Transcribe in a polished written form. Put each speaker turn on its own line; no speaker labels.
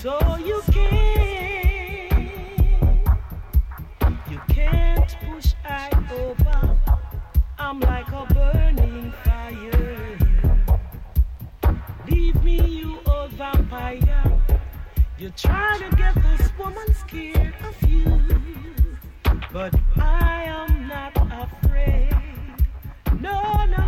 So you can't push I over. I'm like a burning fire. Leave me, you old vampire. You try to get this woman scared of you, but I am not afraid. No, no.